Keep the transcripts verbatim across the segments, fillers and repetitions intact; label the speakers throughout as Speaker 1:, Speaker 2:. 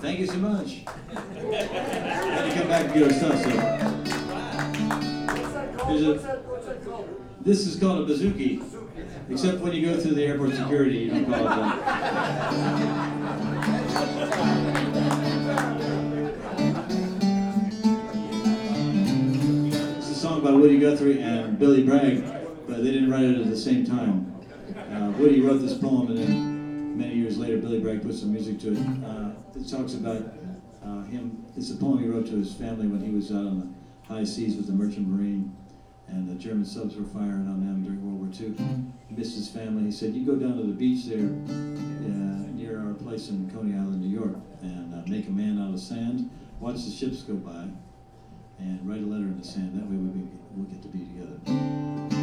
Speaker 1: Thank you so much. Had to come back and get our stuff, so. There's a, this is called a bazooki, except when you go through the airport security, you don't call it that. It's a song by Woody Guthrie and Billy Bragg, but they didn't write it at the same time. Uh, Woody wrote this poem, and then many years later, Billy Bragg put some music to it. Uh, it talks about uh, him. It's a poem he wrote to his family when he was out on the high seas with the Merchant Marine, and the German subs were firing on them during World War Two. He missed his family. He said, "You go down to the beach there, uh, near our place in Coney Island, New York, and uh, make a man out of sand. Watch the ships go by, and write a letter in the sand. That way we be, we'll get to be together."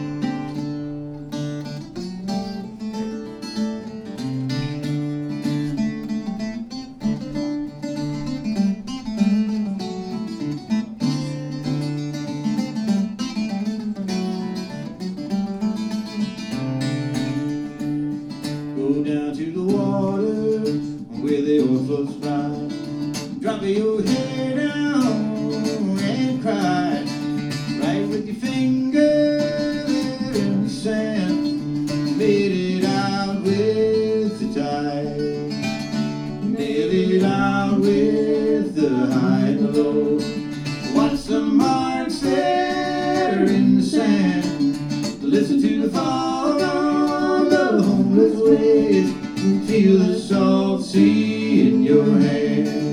Speaker 1: Go down to the water where the oil floats by. Drop your head down and cry. Right with your finger in the sand. Made it out with the tide. Made it out with the high and the low. Watch the marks there in the sand. Listen to the fall on the homeless waves. Feel the salt sea in your hand.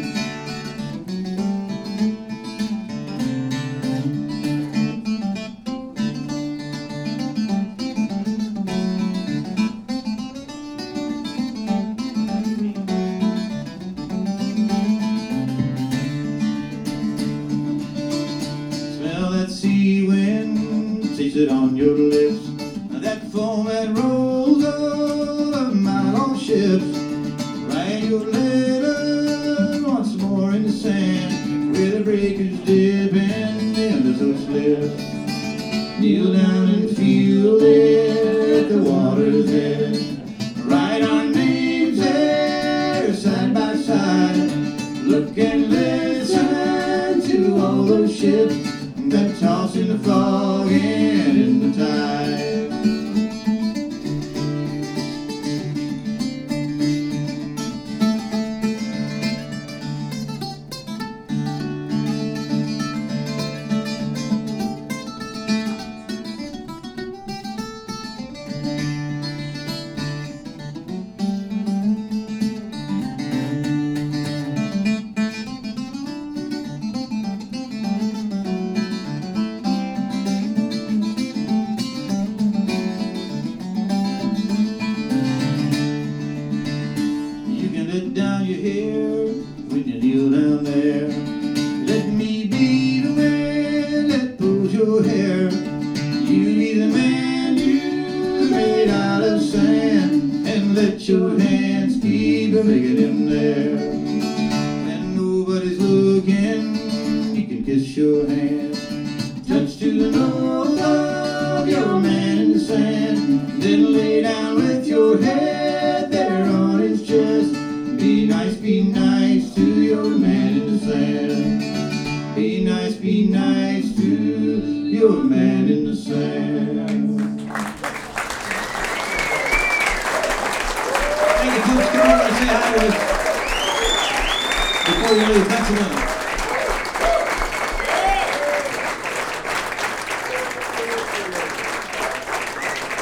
Speaker 1: Smell that sea wind, taste it on your lips. That foam that rolls up my long ships. Write your letter once more in the sand, where the breakers dip and the undertow slips. Kneel down and feel it, the water's edge. Write our names there side by side. Look and listen to all those ships that toss in the fog and in the tide. Let down your hair when you kneel down there. Let me be the man that pulls your hair. You be the man you made out of sand, and let your hands keep making him there. When nobody's looking, you can kiss your hand. Touch to the nose of your man in the sand, then lay down with your head there on his chest. Be nice, be nice to your man in the sand. Be nice, be nice to your man in the sand. Thank you, folks. Come on and say hi to us before you leave. Thanks a lot.